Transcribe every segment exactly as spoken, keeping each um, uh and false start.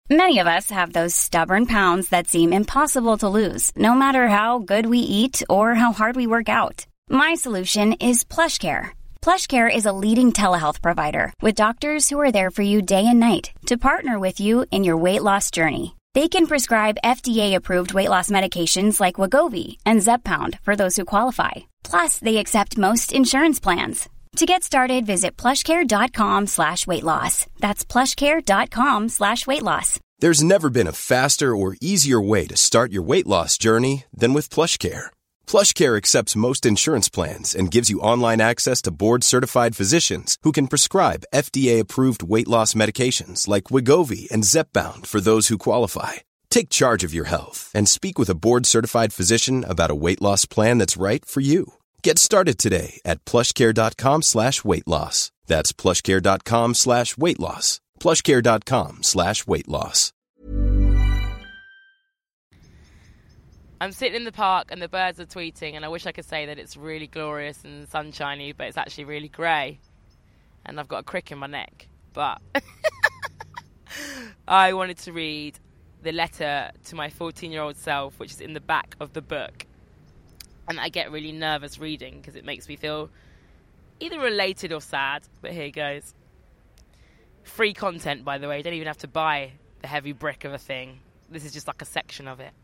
Many of us have those stubborn pounds that seem impossible to lose, no matter how good we eat or how hard we work out. My solution is PlushCare. PlushCare is a leading telehealth provider with doctors who are there for you day and night to partner with you in your weight loss journey. They can prescribe F D A-approved weight loss medications like Wegovy and Zepbound for those who qualify. Plus, they accept most insurance plans. To get started, visit plushcare.com slash weight loss. That's plushcare.com slash weight loss. There's never been a faster or easier way to start your weight loss journey than with PlushCare. PlushCare accepts most insurance plans and gives you online access to board-certified physicians who can prescribe F D A-approved weight loss medications like Wegovy and Zepbound for those who qualify. Take charge of your health and speak with a board-certified physician about a weight loss plan that's right for you. Get started today at plushcare.com slash weight loss. That's plushcare.com slash weight loss. plushcare.com slash weight loss. I'm sitting in the park and the birds are tweeting, and I wish I could say that it's really glorious and sunshiny, but it's actually really grey. And I've got a crick in my neck. But I wanted to read the letter to my fourteen-year-old self, which is in the back of the book. And I get really nervous reading because it makes me feel either related or sad. But here goes. Free content, by the way. You don't even have to buy the heavy brick of a thing. This is just like a section of it.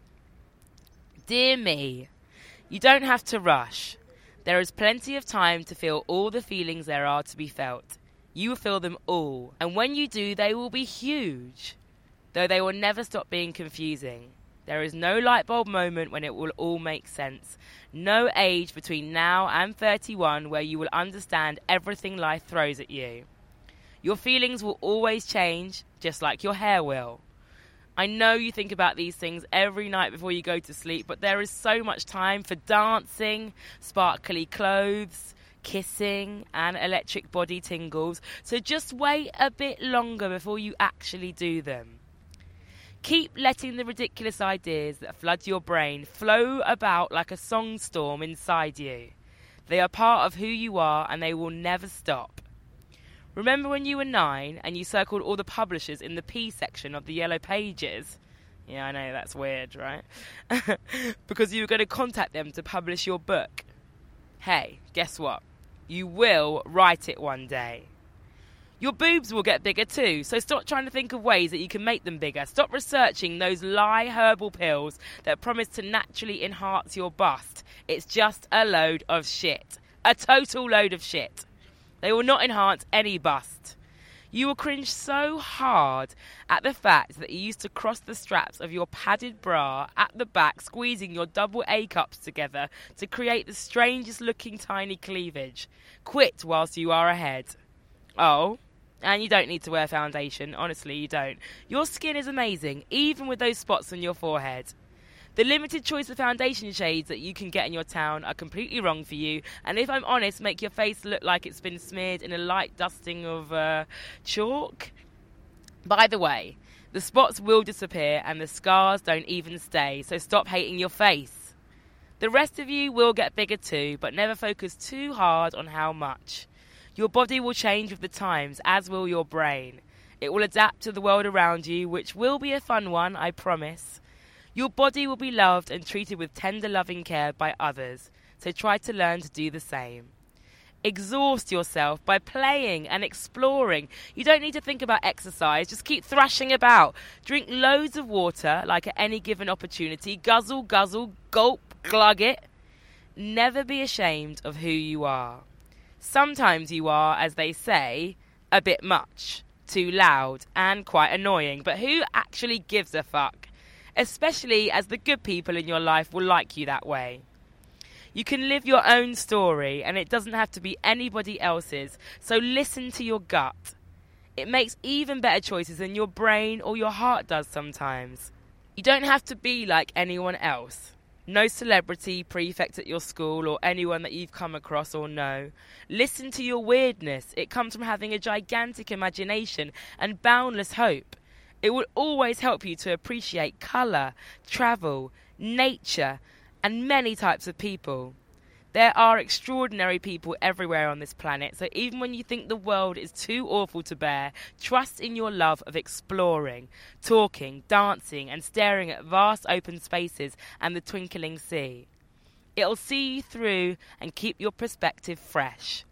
Dear me, you don't have to rush. There is plenty of time to feel all the feelings there are to be felt. You will feel them all. And when you do, they will be huge. Though they will never stop being confusing. There is no light bulb moment when it will all make sense. No age between now and thirty-one where you will understand everything life throws at you. Your feelings will always change, just like your hair will. I know you think about these things every night before you go to sleep, but there is so much time for dancing, sparkly clothes, kissing, and electric body tingles. So just wait a bit longer before you actually do them. Keep letting the ridiculous ideas that flood your brain flow about like a song storm inside you. They are part of who you are and they will never stop. Remember when you were nine and you circled all the publishers in the P section of the Yellow Pages? Yeah, I know, that's weird, right? Because you were going to contact them to publish your book. Hey, guess what? You will write it one day. Your boobs will get bigger too, so stop trying to think of ways that you can make them bigger. Stop researching those lie herbal pills that promise to naturally enhance your bust. It's just a load of shit. A total load of shit. They will not enhance any bust. You will cringe so hard at the fact that you used to cross the straps of your padded bra at the back, squeezing your double A cups together to create the strangest looking tiny cleavage. Quit whilst you are ahead. Oh, and you don't need to wear foundation. Honestly, you don't. Your skin is amazing, even with those spots on your forehead. The limited choice of foundation shades that you can get in your town are completely wrong for you, and if I'm honest, make your face look like it's been smeared in a light dusting of uh, chalk. By the way, the spots will disappear and the scars don't even stay, so stop hating your face. The rest of you will get bigger too, but never focus too hard on how much. Your body will change with the times, as will your brain. It will adapt to the world around you, which will be a fun one, I promise. Your body will be loved and treated with tender loving care by others, so try to learn to do the same. Exhaust yourself by playing and exploring. You don't need to think about exercise, just keep thrashing about. Drink loads of water, like at any given opportunity. Guzzle, guzzle, gulp, glug it. Never be ashamed of who you are. Sometimes you are, as they say, a bit much, too loud, and quite annoying, but who actually gives a fuck? Especially as the good people in your life will like you that way. You can live your own story, and it doesn't have to be anybody else's, so listen to your gut. It makes even better choices than your brain or your heart does sometimes. You don't have to be like anyone else. No celebrity, prefect at your school, or anyone that you've come across or know. Listen to your weirdness. It comes from having a gigantic imagination and boundless hope. It will always help you to appreciate colour, travel, nature, and many types of people. There are extraordinary people everywhere on this planet, so even when you think the world is too awful to bear, trust in your love of exploring, talking, dancing, and staring at vast open spaces and the twinkling sea. It'll see you through and keep your perspective fresh.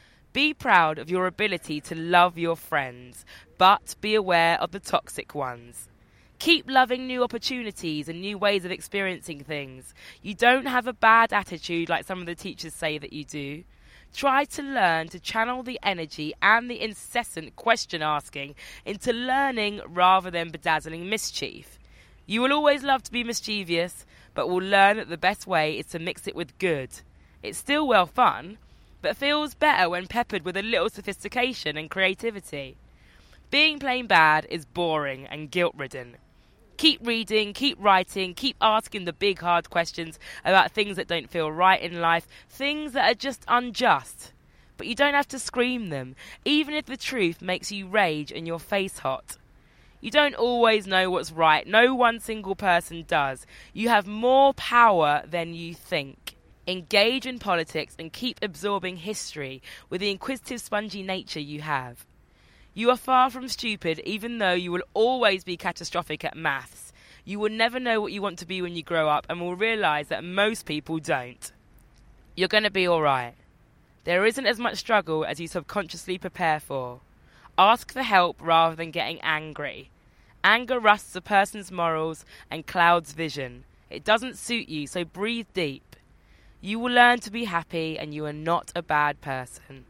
Be proud of your ability to love your friends, but be aware of the toxic ones. Keep loving new opportunities and new ways of experiencing things. You don't have a bad attitude like some of the teachers say that you do. Try to learn to channel the energy and the incessant question asking into learning rather than bedazzling mischief. You will always love to be mischievous, but will learn that the best way is to mix it with good. It's still well fun, but feels better when peppered with a little sophistication and creativity. Being plain bad is boring and guilt-ridden. Keep reading, keep writing, keep asking the big hard questions about things that don't feel right in life, things that are just unjust. But you don't have to scream them, even if the truth makes you rage and your face hot. You don't always know what's right. No one single person does. You have more power than you think. Engage in politics and keep absorbing history with the inquisitive, spongy nature you have. You are far from stupid, even though you will always be catastrophic at maths. You will never know what you want to be when you grow up and will realise that most people don't. You're going to be alright. There isn't as much struggle as you subconsciously prepare for. Ask for help rather than getting angry. Anger rusts a person's morals and clouds vision. It doesn't suit you, so breathe deep. You will learn to be happy and you are not a bad person.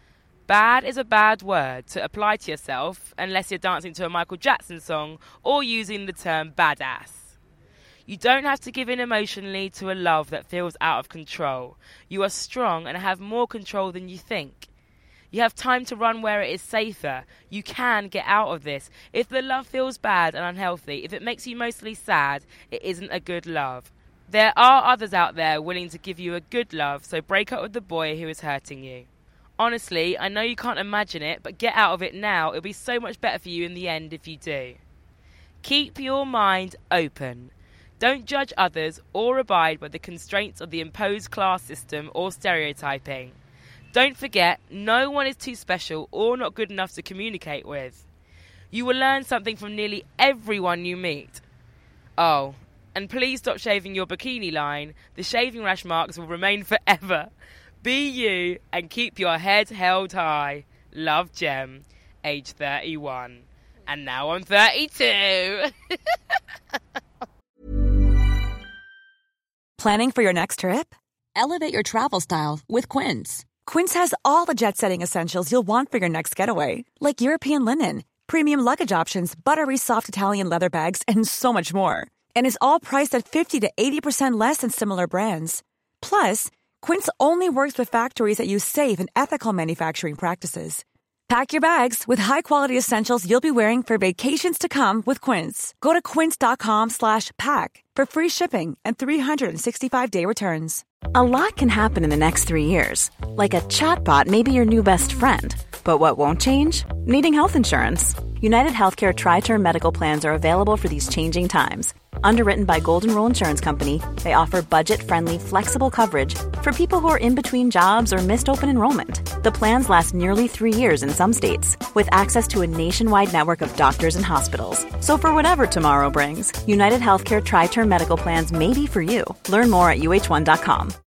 Bad is a bad word to apply to yourself unless you're dancing to a Michael Jackson song or using the term badass. You don't have to give in emotionally to a love that feels out of control. You are strong and have more control than you think. You have time to run where it is safer. You can get out of this. If the love feels bad and unhealthy, if it makes you mostly sad, it isn't a good love. There are others out there willing to give you a good love, so break up with the boy who is hurting you. Honestly, I know you can't imagine it, but get out of it now. It'll be so much better for you in the end if you do. Keep your mind open. Don't judge others or abide by the constraints of the imposed class system or stereotyping. Don't forget, no one is too special or not good enough to communicate with. You will learn something from nearly everyone you meet. Oh, and please stop shaving your bikini line. The shaving rash marks will remain forever. Be you and keep your head held high. Love, Jem, age thirty-one. And now I'm thirty-two. Planning for your next trip? Elevate your travel style with Quince. Quince has all the jet-setting essentials you'll want for your next getaway, like European linen, premium luggage options, buttery soft Italian leather bags, and so much more. And is all priced at fifty to eighty percent less than similar brands. Plus, Quince only works with factories that use safe and ethical manufacturing practices. Pack your bags with high-quality essentials you'll be wearing for vacations to come with Quince. Go to quince.com slash pack for free shipping and three sixty-five day returns. A lot can happen in the next three years. Like a chatbot may be your new best friend. But what won't change? Needing health insurance. United Healthcare Tri-Term Medical Plans are available for these changing times. Underwritten by Golden Rule Insurance Company, they offer budget-friendly, flexible coverage for people who are in between jobs or missed open enrollment. The plans last nearly three years in some states, with access to a nationwide network of doctors and hospitals. So for whatever tomorrow brings, United Healthcare Tri-Term Medical Plans may be for you. Learn more at U H one dot com.